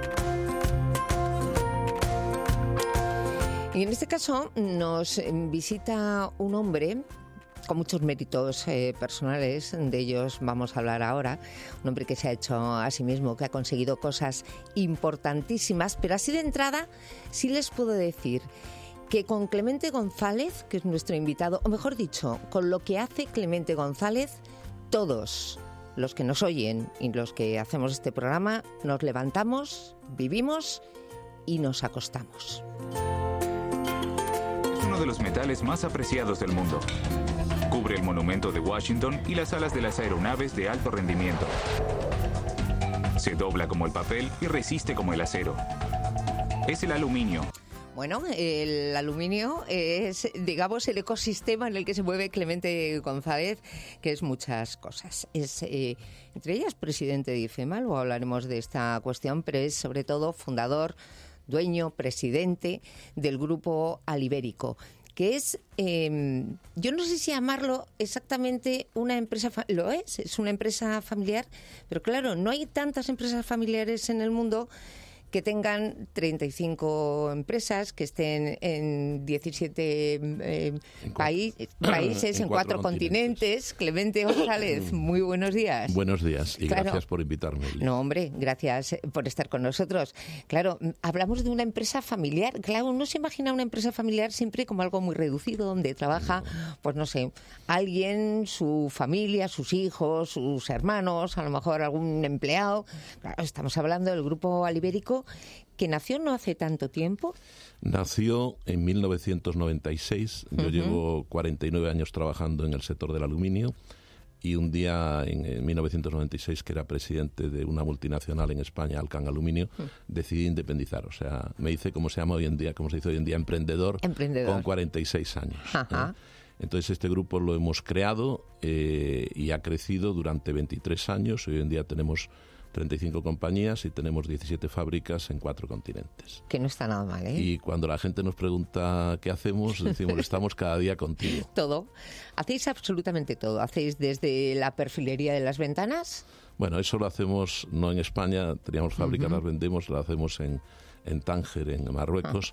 Y en este caso nos visita un hombre con muchos méritos eh, personales, de ellos vamos a hablar ahora, un hombre que se ha hecho a sí mismo, que ha conseguido cosas importantísimas, pero así de entrada sí les puedo decir que con Clemente González, que es nuestro invitado, o mejor dicho, con lo que hace Clemente González, todos los que nos oyen y los que hacemos este programa, nos levantamos, vivimos y nos acostamos. Es uno de los metales más apreciados del mundo. Cubre el monumento de Washington y las alas de las aeronaves de alto rendimiento. Se dobla como el papel y resiste como el acero. Es el aluminio. Bueno, el aluminio es, digamos, el ecosistema en el que se mueve Clemente González, que es muchas cosas. Es, eh, entre ellas, presidente de IFEMA, luego hablaremos de esta cuestión, pero es sobre todo fundador, dueño, presidente del Grupo Alibérico, que es, eh, yo no sé si llamarlo exactamente una empresa, fa- lo es, es una empresa familiar, pero claro, no hay tantas empresas familiares en el mundo que tengan treinta y cinco empresas, que estén en diecisiete eh, en país, países, en, en cuatro, cuatro continentes. continentes. Clemente González, muy buenos días. Buenos días y claro. Gracias por invitarme. No, hombre, gracias por estar con nosotros. Claro, hablamos de una empresa familiar. Claro, uno se imagina una empresa familiar siempre como algo muy reducido, donde trabaja, no. pues no sé, alguien, su familia, sus hijos, sus hermanos, a lo mejor algún empleado. Claro, estamos hablando del Grupo Alibérico, que nació no hace tanto tiempo. Nació en mil novecientos noventa y seis. Yo uh-huh. llevo cuarenta y nueve años trabajando en el sector del aluminio y un día en, en mil novecientos noventa y seis, que era presidente de una multinacional en España, Alcan Aluminio, uh-huh. decidí independizar. O sea, me hice, como se llama hoy en día, como se dice hoy en día, emprendedor, emprendedor. con cuarenta y seis años. Uh-huh. ¿eh? Entonces este grupo lo hemos creado eh, y ha crecido durante veintitrés años. Hoy en día tenemos treinta y cinco compañías y tenemos diecisiete fábricas en cuatro continentes. Que no está nada mal, ¿eh? Y cuando la gente nos pregunta qué hacemos, decimos, estamos cada día contigo. Todo. Hacéis absolutamente todo. Hacéis desde la perfilería de las ventanas. Bueno, eso lo hacemos no en España, teníamos fábricas, uh-huh. las vendemos, lo hacemos en, en Tánger, en Marruecos. Uh-huh.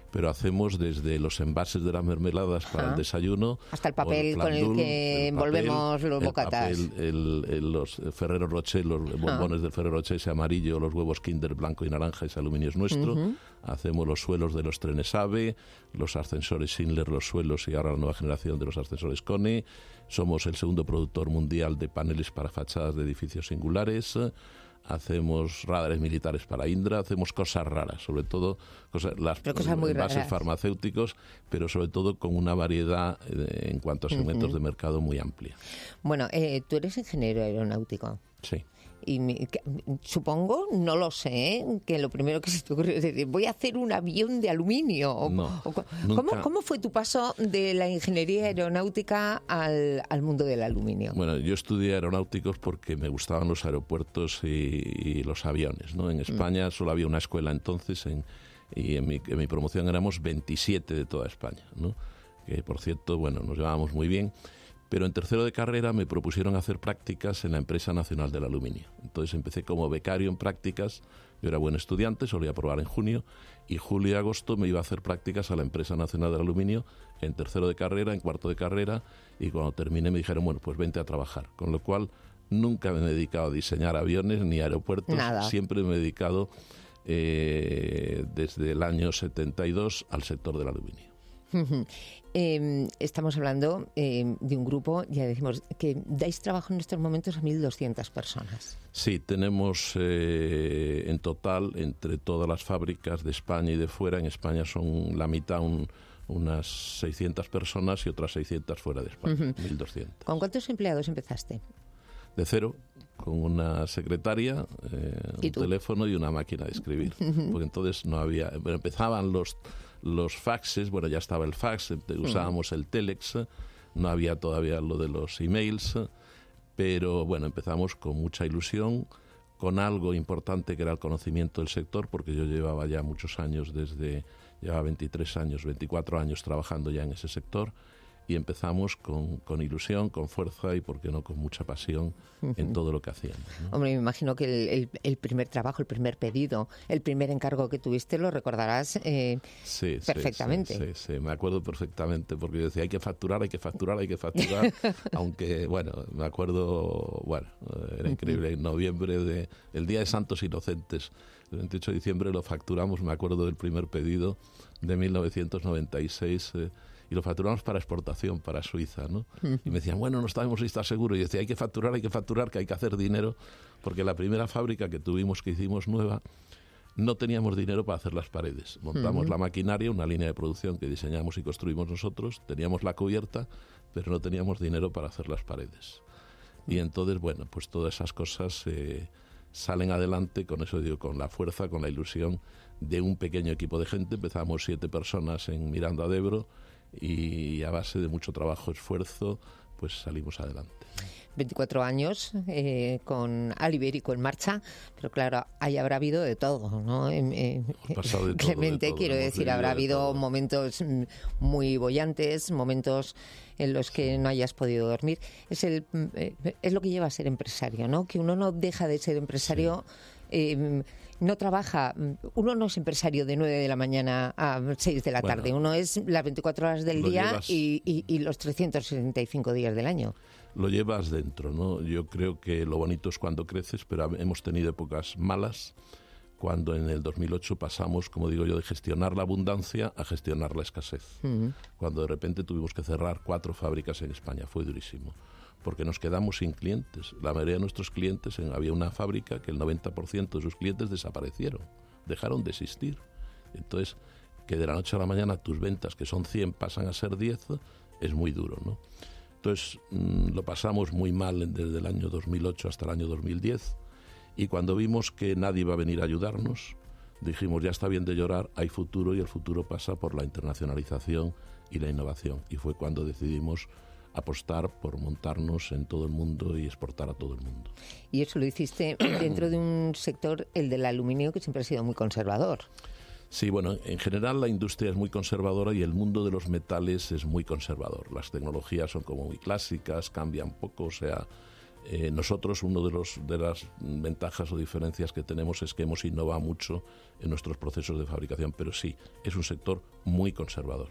pero hacemos desde los envases de las mermeladas para Ajá. el desayuno hasta el papel el con el que el envolvemos papel, los bocatas. El papel, el, el, los Ferrero Rocher, los bombones ah. del Ferrero Rocher, ese amarillo, los huevos Kinder blanco y naranja, ese aluminio es nuestro. Uh-huh. Hacemos los suelos de los trenes AVE, los ascensores Schindler, los suelos y ahora la nueva generación de los ascensores KONE. Somos el segundo productor mundial de paneles para fachadas de edificios singulares. Hacemos radares militares para Indra, hacemos cosas raras, sobre todo cosas, las cosas muy envases raras. farmacéuticos, pero sobre todo con una variedad eh, en cuanto a segmentos uh-huh. de mercado muy amplia. Bueno, eh, tú eres ingeniero aeronáutico. Sí. Y mi, que, supongo, no lo sé, ¿eh? que lo primero que se te ocurre es decir, voy a hacer un avión de aluminio. O, no, o, ¿cómo, ¿Cómo fue tu paso de la ingeniería aeronáutica al, al mundo del aluminio? Bueno, yo estudié aeronáuticos porque me gustaban los aeropuertos y, y los aviones, ¿no? En España mm. solo había una escuela entonces en, y en mi, en mi promoción éramos veintisiete de toda España, ¿no? Que, por cierto, bueno, nos llevábamos muy bien. Pero en tercero de carrera me propusieron hacer prácticas en la Empresa Nacional del Aluminio. Entonces empecé como becario en prácticas. Yo era buen estudiante, solía aprobar en junio, y julio y agosto me iba a hacer prácticas a la Empresa Nacional del Aluminio en tercero de carrera, en cuarto de carrera, y cuando terminé me dijeron, bueno, pues vente a trabajar. Con lo cual nunca me he dedicado a diseñar aviones ni aeropuertos. Nada. Siempre me he dedicado eh, desde el año setenta y dos al sector del aluminio. Eh, estamos hablando eh, de un grupo, ya decimos, que dais trabajo en estos momentos a mil doscientas personas. Sí, tenemos eh, en total, entre todas las fábricas de España y de fuera, en España son la mitad, un, unas seiscientas personas y otras seiscientas fuera de España, uh-huh. mil doscientas. ¿Con cuántos empleados empezaste? De cero, con una secretaria, eh, un tú? teléfono y una máquina de escribir. Uh-huh. Porque entonces no había... Bueno, empezaban los... Los faxes, bueno, ya estaba el fax, usábamos el telex, no había todavía lo de los emails, pero bueno, empezamos con mucha ilusión, con algo importante que era el conocimiento del sector, porque yo llevaba ya muchos años, desde, llevaba veintitrés años, veinticuatro años trabajando ya en ese sector, y empezamos con, con ilusión, con fuerza y, por qué no, con mucha pasión uh-huh. en todo lo que hacíamos, ¿no? Hombre, me imagino que el, el, el primer trabajo, el primer pedido, el primer encargo que tuviste lo recordarás eh, sí, perfectamente. Sí, sí, sí, me acuerdo perfectamente, porque yo decía, hay que facturar, hay que facturar, hay que facturar, aunque, bueno, me acuerdo, bueno, era increíble, en noviembre, de el Día de Santos Inocentes, el veintiocho de diciembre lo facturamos, me acuerdo del primer pedido de mil novecientos noventa y seis, eh, y lo facturamos para exportación, para Suiza, ¿no? Uh-huh. Y me decían, bueno, no estábamos si está seguro. Y yo decía, hay que facturar, hay que facturar, que hay que hacer dinero, porque la primera fábrica que tuvimos, que hicimos nueva, no teníamos dinero para hacer las paredes. Montamos uh-huh. la maquinaria, una línea de producción que diseñamos y construimos nosotros, teníamos la cubierta, pero no teníamos dinero para hacer las paredes. Y entonces, bueno, pues todas esas cosas eh, salen adelante, con eso digo, con la fuerza, con la ilusión de un pequeño equipo de gente. Empezamos siete personas en Miranda de Ebro, y a base de mucho trabajo, esfuerzo, pues salimos adelante. veinticuatro años eh, con Al Ibérico en marcha, pero claro, ahí habrá habido de todo, ¿no? Eh, ha pasado de todo, Clemente, de todo, quiero decir, habrá habido todo. Momentos muy bollantes, momentos en los que no hayas podido dormir. Es, el, eh, es lo que lleva a ser empresario, ¿no? Que uno no deja de ser empresario... Sí. Eh, no trabaja, uno no es empresario de nueve de la mañana a seis de la bueno, tarde, uno es las veinticuatro horas del día llevas, y, y, y los trescientos sesenta y cinco días del año. Lo llevas dentro, ¿no? Yo creo que lo bonito es cuando creces, pero hemos tenido épocas malas, cuando en el dos mil ocho pasamos, como digo yo, de gestionar la abundancia a gestionar la escasez. Uh-huh. Cuando de repente tuvimos que cerrar cuatro fábricas en España, fue durísimo. Porque nos quedamos sin clientes. La mayoría de nuestros clientes, en, había una fábrica que el noventa por ciento de sus clientes desaparecieron, dejaron de existir. Entonces, que de la noche a la mañana tus ventas, que son cien, pasan a ser diez, es muy duro, ¿no? Entonces, mmm, lo pasamos muy mal desde el año dos mil ocho hasta el año dos mil diez, y cuando vimos que nadie iba a venir a ayudarnos, dijimos, ya está bien de llorar, hay futuro, y el futuro pasa por la internacionalización y la innovación. Y fue cuando decidimos apostar por montarnos en todo el mundo y exportar a todo el mundo. Y eso lo hiciste dentro de un sector, el del aluminio, que siempre ha sido muy conservador. Sí, bueno, en general la industria es muy conservadora y el mundo de los metales es muy conservador. Las tecnologías son como muy clásicas, cambian poco, o sea, Eh, nosotros, una de, los, de las ventajas o diferencias que tenemos es que hemos innovado mucho en nuestros procesos de fabricación, pero sí, es un sector muy conservador.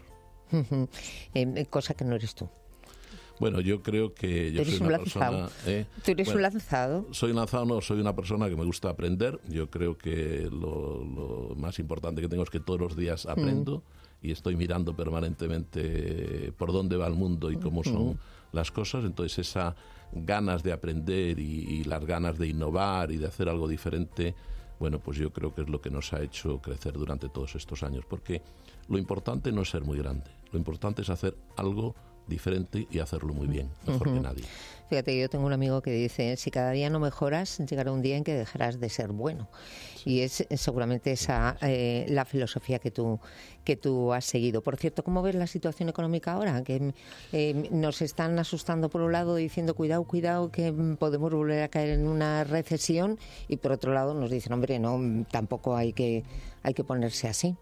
eh, cosa que no eres tú. Bueno, yo creo que yo soy una persona... ¿eh? ¿Tú eres bueno, un lanzado? Soy lanzado, no, soy una persona que me gusta aprender. Yo creo que lo, lo más importante que tengo es que todos los días aprendo mm. y estoy mirando permanentemente por dónde va el mundo y cómo son mm. las cosas. Entonces, esas ganas de aprender y, y las ganas de innovar y de hacer algo diferente, bueno, pues yo creo que es lo que nos ha hecho crecer durante todos estos años. Porque lo importante no es ser muy grande, lo importante es hacer algo diferente y hacerlo muy bien, mejor uh-huh. que nadie. Fíjate, yo tengo un amigo que dice, si cada día no mejoras, llegará un día en que dejarás de ser bueno. Sí. Y es seguramente esa eh, la filosofía que tú que tú has seguido. Por cierto, ¿cómo ves la situación económica ahora? Que eh, nos están asustando por un lado diciendo, cuidado, cuidado, que podemos volver a caer en una recesión, y por otro lado nos dicen, hombre, no, tampoco hay que, hay que ponerse así.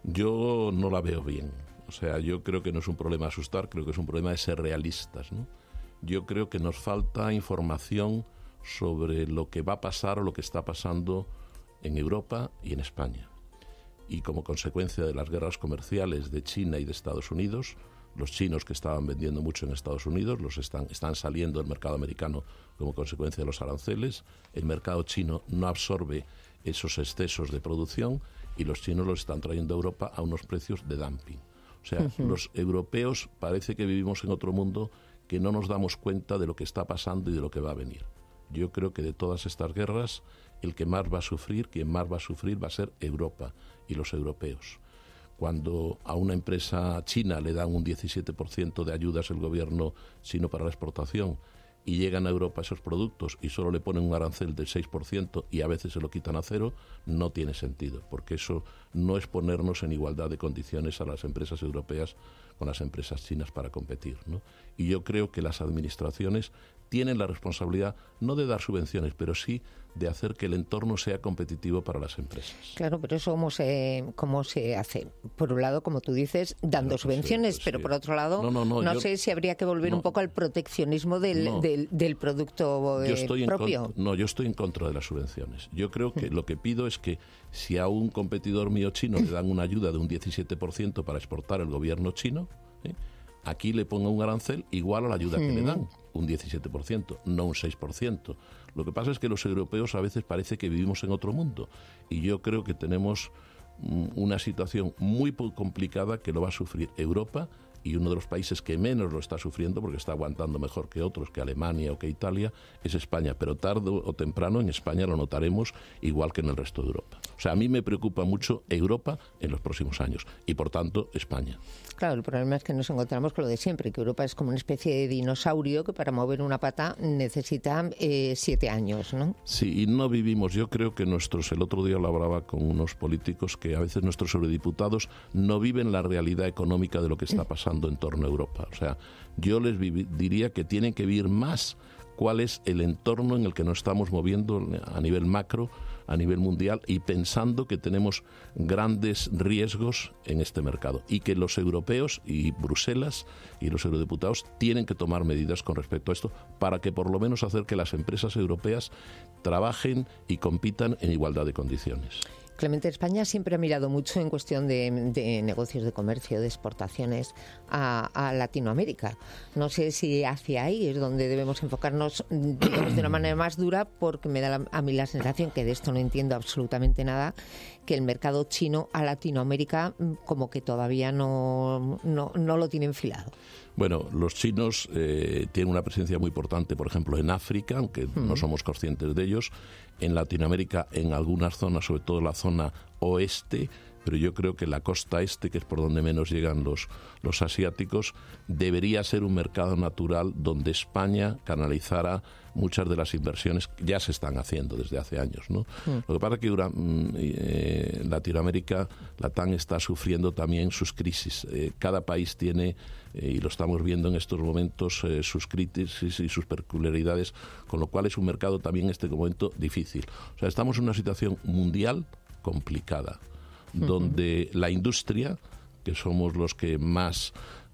Yo no la veo bien. O sea, yo creo que no es un problema asustar, creo que es un problema de ser realistas, ¿no? Yo creo que nos falta información sobre lo que va a pasar o lo que está pasando en Europa y en España. Y como consecuencia de las guerras comerciales de China y de Estados Unidos, los chinos que estaban vendiendo mucho en Estados Unidos los están, están saliendo del mercado americano como consecuencia de los aranceles. El mercado chino no absorbe esos excesos de producción y los chinos los están trayendo a Europa a unos precios de dumping. O sea, uh-huh. los europeos parece que vivimos en otro mundo, que no nos damos cuenta de lo que está pasando y de lo que va a venir. Yo creo que de todas estas guerras, el que más va a sufrir, quien más va a sufrir va a ser Europa y los europeos. Cuando a una empresa china le dan un diecisiete por ciento de ayudas el gobierno chino para la exportación y llegan a Europa esos productos y solo le ponen un arancel del seis por ciento y a veces se lo quitan a cero, no tiene sentido, porque eso no es ponernos en igualdad de condiciones a las empresas europeas con las empresas chinas para competir, ¿no? Y yo creo que las administraciones tienen la responsabilidad no de dar subvenciones, pero sí de hacer que el entorno sea competitivo para las empresas. Claro, pero eso cómo se, cómo se hace. Por un lado, como tú dices, dando claro, subvenciones, sí, pues pero sí. por otro lado, no, no, no, no yo, sé si habría que volver no, un poco al proteccionismo del, no, del, del producto yo estoy propio. En con, no, yo estoy en contra de las subvenciones. Yo creo que lo que pido es que si a un competidor mío chino le dan una ayuda de un diecisiete por ciento para exportar el gobierno chino, ¿eh? aquí le ponga un arancel igual a la ayuda hmm. que le dan, un diecisiete por ciento, no un seis por ciento. Lo que pasa es que los europeos a veces parece que vivimos en otro mundo y yo creo que tenemos mm, una situación muy complicada que lo va a sufrir Europa, y uno de los países que menos lo está sufriendo, porque está aguantando mejor que otros, que Alemania o que Italia, es España. Pero tarde o temprano en España lo notaremos igual que en el resto de Europa. O sea, a mí me preocupa mucho Europa en los próximos años y, por tanto, España. Claro, el problema es que nos encontramos con lo de siempre, que Europa es como una especie de dinosaurio que para mover una pata necesita eh, siete años, ¿no? Sí, y no vivimos. Yo creo que nuestros, el otro día lo hablaba con unos políticos, que a veces nuestros eurodiputados no viven la realidad económica de lo que está pasando en torno a Europa. O sea, yo les vivi- diría que tienen que vivir más cuál es el entorno en el que nos estamos moviendo a nivel macro, a nivel mundial, y pensando que tenemos grandes riesgos en este mercado y que los europeos y Bruselas y los eurodiputados tienen que tomar medidas con respecto a esto para que por lo menos hacer que las empresas europeas trabajen y compitan en igualdad de condiciones. Clemente, España siempre ha mirado mucho en cuestión de, de negocios de comercio, de exportaciones a, a Latinoamérica. No sé si hacia ahí es donde debemos enfocarnos, digamos, de una manera más dura, porque me da la, a mí la sensación, que de esto no entiendo absolutamente nada, que el mercado chino a Latinoamérica como que todavía no, no, no lo tiene enfilado. Bueno, los chinos eh, tienen una presencia muy importante, por ejemplo, en África, aunque mm. no somos conscientes de ellos, en Latinoamérica, en algunas zonas, sobre todo la zona oeste, pero yo creo que la costa este, que es por donde menos llegan los, los asiáticos, debería ser un mercado natural donde España canalizara muchas de las inversiones que ya se están haciendo desde hace años, ¿no? Mm. Lo que pasa es que eh, Latinoamérica, Latam, está sufriendo también sus crisis. Eh, cada país tiene, eh, y lo estamos viendo en estos momentos, eh, sus crisis y sus peculiaridades, con lo cual es un mercado también en este momento difícil. O sea, estamos en una situación mundial complicada, uh-huh. donde la industria, que somos los que más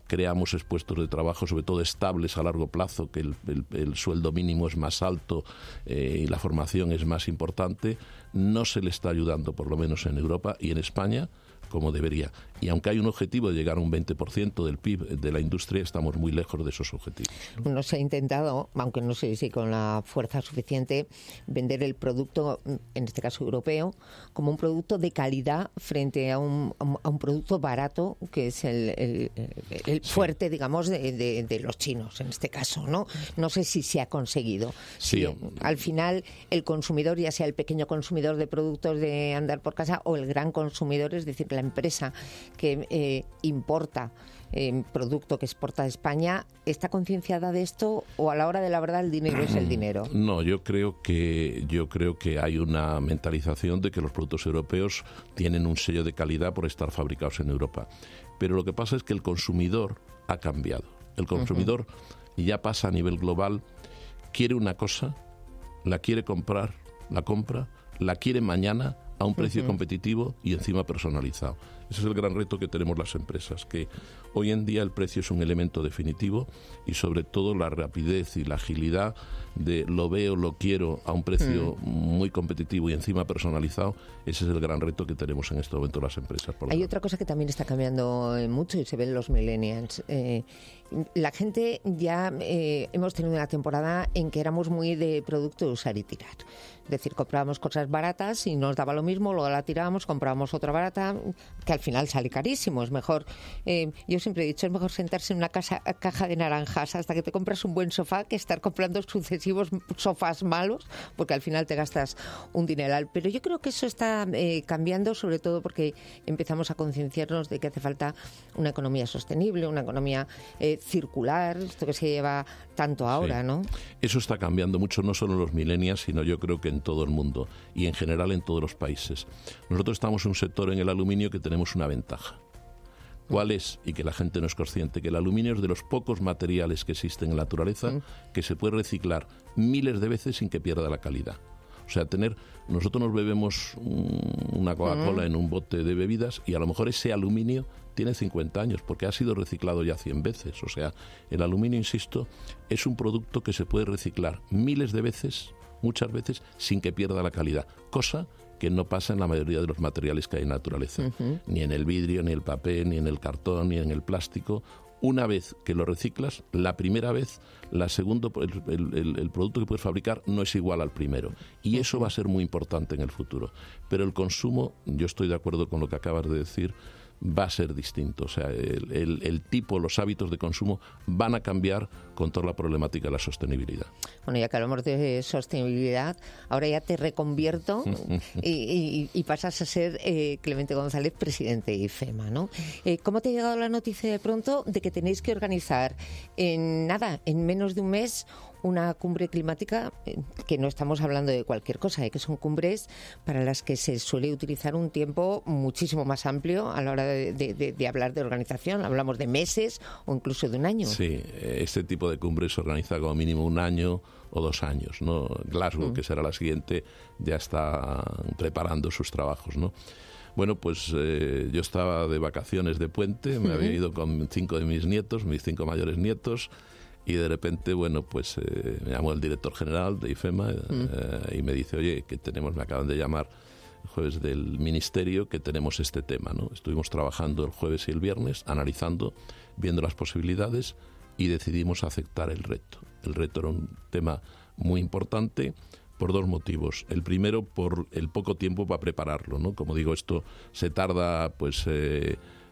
creamos puestos de trabajo, sobre todo estables a largo plazo, que el, el, el sueldo mínimo es más alto eh, y la formación es más importante, no se le está ayudando, por lo menos en Europa y en España, como debería. Y aunque hay un objetivo de llegar a un veinte por ciento del P I B de la industria, estamos muy lejos de esos objetivos. No se ha intentado, aunque no sé si con la fuerza suficiente, vender el producto, en este caso europeo, como un producto de calidad frente a un, a un producto barato, que es el, el, el fuerte, sí. digamos, de, de, de los chinos, en este caso, ¿no? No sé si se ha conseguido. Sí. Si, al final, el consumidor, ya sea el pequeño consumidor de productos de andar por casa o el gran consumidor, es decir, la empresa que eh, importa eh, producto que exporta de España, ¿está concienciada de esto o a la hora de la verdad el dinero es el dinero? No, yo creo que yo creo que hay una mentalización de que los productos europeos tienen un sello de calidad por estar fabricados en Europa. Pero lo que pasa es que el consumidor ha cambiado. El consumidor uh-huh. ya pasa a nivel global, quiere una cosa, la quiere comprar, la compra, la quiere mañana a un precio uh-huh. competitivo y encima personalizado. Ese es el gran reto que tenemos las empresas, que hoy en día el precio es un elemento definitivo y sobre todo la rapidez y la agilidad de lo veo, lo quiero a un precio uh-huh. muy competitivo y encima personalizado. Ese es el gran reto que tenemos en este momento las empresas. Por Hay otra cosa que también está cambiando mucho y se ve en los millennials. Eh, la gente ya eh, hemos tenido una temporada en que éramos muy de producto de usar y tirar. Es decir, comprábamos cosas baratas y nos daba lo mismo, luego la tirábamos, comprábamos otra barata, que al final sale carísimo. Es mejor, eh, yo siempre he dicho, es mejor sentarse en una casa, caja de naranjas hasta que te compras un buen sofá que estar comprando sucesivos sofás malos, porque al final te gastas un dineral. Pero yo creo que eso está eh, cambiando, sobre todo porque empezamos a concienciarnos de que hace falta una economía sostenible, una economía eh, circular, esto que se lleva tanto ahora, sí. ¿no? Eso está cambiando mucho, no solo en los millennials, sino yo creo que en todo el mundo y en general en todos los países. Nosotros estamos en un sector en el aluminio que tenemos una ventaja. ¿Cuál es? Y que la gente no es consciente, que el aluminio es de los pocos materiales que existen en la naturaleza mm. que se puede reciclar miles de veces sin que pierda la calidad. O sea, tener, nosotros nos bebemos una Coca-Cola mm. en un bote de bebidas y a lo mejor ese aluminio tiene cincuenta años porque ha sido reciclado ya cien veces. O sea, el aluminio, insisto, es un producto que se puede reciclar miles de veces, muchas veces, sin que pierda la calidad. Cosa que no pasa en la mayoría de los materiales que hay en la naturaleza. Uh-huh. Ni en el vidrio, ni el papel, ni en el cartón, ni en el plástico. Una vez que lo reciclas, la primera vez, la segunda, el, el, el producto que puedes fabricar no es igual al primero. Y uh-huh. eso va a ser muy importante en el futuro. Pero el consumo, yo estoy de acuerdo con lo que acabas de decir, va a ser distinto. O sea, el, el, el tipo, los hábitos de consumo van a cambiar con toda la problemática de la sostenibilidad. Bueno, ya que hablamos de sostenibilidad, ahora ya te reconvierto y, y, y pasas a ser eh, Clemente González, presidente de IFEMA, ¿no? Eh, ¿Cómo te ha llegado la noticia de pronto de que tenéis que organizar en nada, en menos de un mes, una cumbre climática, que no estamos hablando de cualquier cosa, ¿eh? Que son cumbres para las que se suele utilizar un tiempo muchísimo más amplio a la hora de, de, de, de hablar de organización? Hablamos de meses o incluso de un año. Sí, este tipo de cumbres se organiza como mínimo un año o dos años, ¿no? Glasgow, mm. que será la siguiente, ya está preparando sus trabajos, ¿no? Bueno, pues eh, yo estaba de vacaciones de puente, me mm. había ido con cinco de mis nietos, mis cinco mayores nietos. Y de repente, bueno, pues eh, me llamó el director general de IFEMA eh, mm. y me dice, oye, que tenemos, me acaban de llamar el jueves del ministerio, que tenemos este tema, ¿no? Estuvimos trabajando el jueves y el viernes, analizando, viendo las posibilidades y decidimos aceptar el reto. El reto era un tema muy importante por dos motivos. El primero, por el poco tiempo para prepararlo, ¿no? Como digo, esto se tarda, pues... Eh,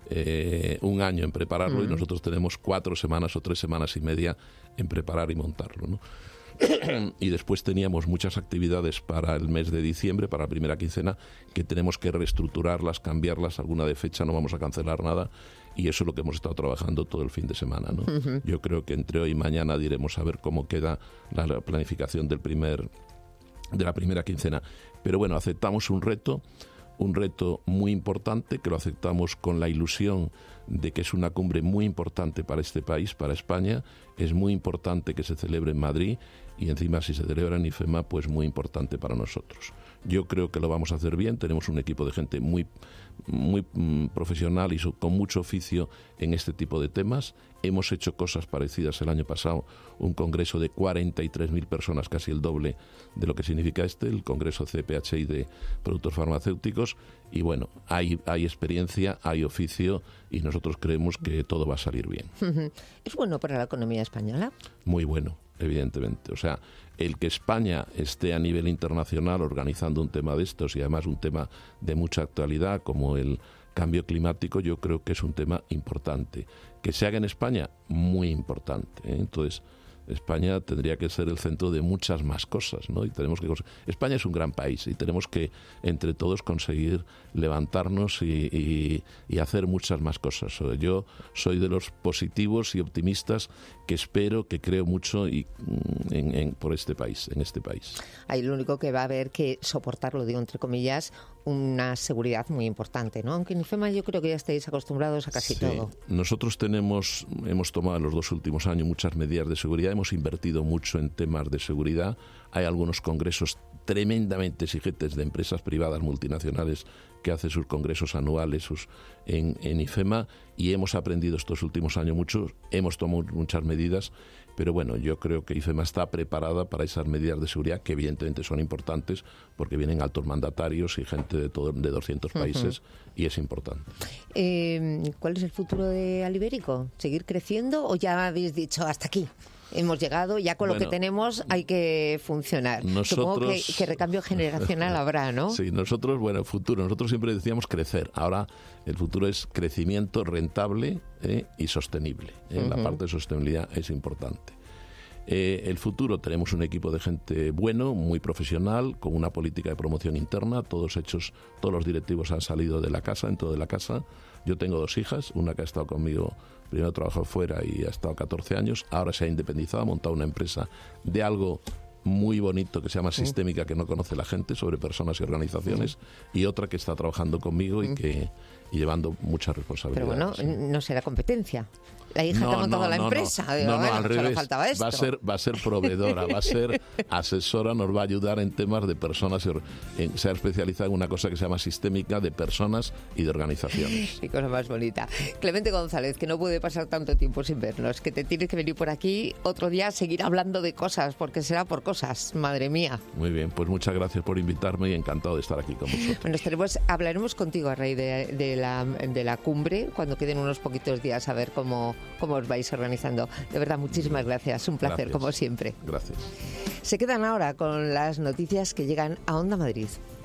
Eh, un año en prepararlo uh-huh. y nosotros tenemos cuatro semanas o tres semanas y media en preparar y montarlo, ¿no? Y después teníamos muchas actividades para el mes de diciembre, para la primera quincena, que tenemos que reestructurarlas, cambiarlas, alguna de fecha, no vamos a cancelar nada, y eso es lo que hemos estado trabajando todo el fin de semana, ¿no? Uh-huh. Yo creo que entre hoy y mañana diremos a ver cómo queda la, la planificación del primer, de la primera quincena. Pero bueno, aceptamos un reto, un reto muy importante, que lo aceptamos con la ilusión de que es una cumbre muy importante para este país, para España. Es muy importante que se celebre en Madrid y encima si se celebra en IFEMA, pues muy importante para nosotros. Yo creo que lo vamos a hacer bien. Tenemos un equipo de gente muy, muy mm, profesional y so, con mucho oficio en este tipo de temas. Hemos hecho cosas parecidas el año pasado, un congreso de cuarenta y tres mil personas, casi el doble de lo que significa este, el congreso C P H I de productos farmacéuticos. Y bueno, hay, hay experiencia, hay oficio y nosotros creemos que todo va a salir bien. ¿Es bueno para la economía española? Muy bueno, evidentemente. O sea, el que España esté a nivel internacional organizando un tema de estos y además un tema de mucha actualidad como el cambio climático, yo creo que es un tema importante. Que se haga en España, muy importante, ¿eh? Entonces, España tendría que ser el centro de muchas más cosas, ¿no? Y tenemos que España es un gran país y tenemos que entre todos conseguir levantarnos y, y, y hacer muchas más cosas. Yo soy de los positivos y optimistas que espero, que creo mucho y, en, en, por este país, en este país. Ahí lo único que va a haber que soportar, lo digo entre comillas, una seguridad muy importante, ¿no? Aunque en IFEMA yo creo que ya estáis acostumbrados a casi sí. todo. Nosotros tenemos, hemos tomado en los dos últimos años muchas medidas de seguridad, hemos invertido mucho en temas de seguridad. Hay algunos congresos tremendamente exigentes de empresas privadas multinacionales que hacen sus congresos anuales sus, en, en IFEMA y hemos aprendido estos últimos años mucho, hemos tomado muchas medidas, pero bueno, yo creo que IFEMA está preparada para esas medidas de seguridad que evidentemente son importantes porque vienen altos mandatarios y gente de, todo, de doscientos países uh-huh. y es importante. Eh, ¿Cuál es el futuro de Alibérico? ¿Seguir creciendo o ya habéis dicho hasta aquí? Hemos llegado, ya con bueno, lo que tenemos hay que funcionar. Nosotros, Supongo que, que recambio generacional habrá, ¿no? Sí, nosotros, bueno, futuro, nosotros siempre decíamos crecer. Ahora el futuro es crecimiento rentable eh, y sostenible. Eh, uh-huh. La parte de sostenibilidad es importante. Eh, el futuro, tenemos un equipo de gente bueno, muy profesional, con una política de promoción interna, todos hechos, todos los directivos han salido de la casa, dentro de la casa. Yo tengo dos hijas, una que ha estado conmigo, primero trabajó fuera y ha estado catorce años, ahora se ha independizado, ha montado una empresa de algo muy bonito que se llama Sistémica, que no conoce la gente, sobre personas y organizaciones, y otra que está trabajando conmigo y que y llevando muchas responsabilidades. Pero bueno, no será competencia. La hija no, te ha montado no, la no, empresa. No, Digo, no, no bueno, al solo revés. faltaba esto. Va a ser, va a ser proveedora, va a ser asesora, nos va a ayudar en temas de personas, en, se ha especializado en una cosa que se llama Sistémica de personas y de organizaciones. Qué cosa más bonita. Clemente González, que no puede pasar tanto tiempo sin vernos, que te tienes que venir por aquí otro día a seguir hablando de cosas, porque será por cosas, madre mía. Muy bien, pues muchas gracias por invitarme y encantado de estar aquí con vosotros. Bueno, estaremos, hablaremos contigo a raíz de, de, la, de la cumbre, cuando queden unos poquitos días, a ver cómo, cómo os vais organizando. De verdad, muchísimas gracias. Un placer, gracias. Como siempre. Gracias. Se quedan ahora con las noticias que llegan a Onda Madrid.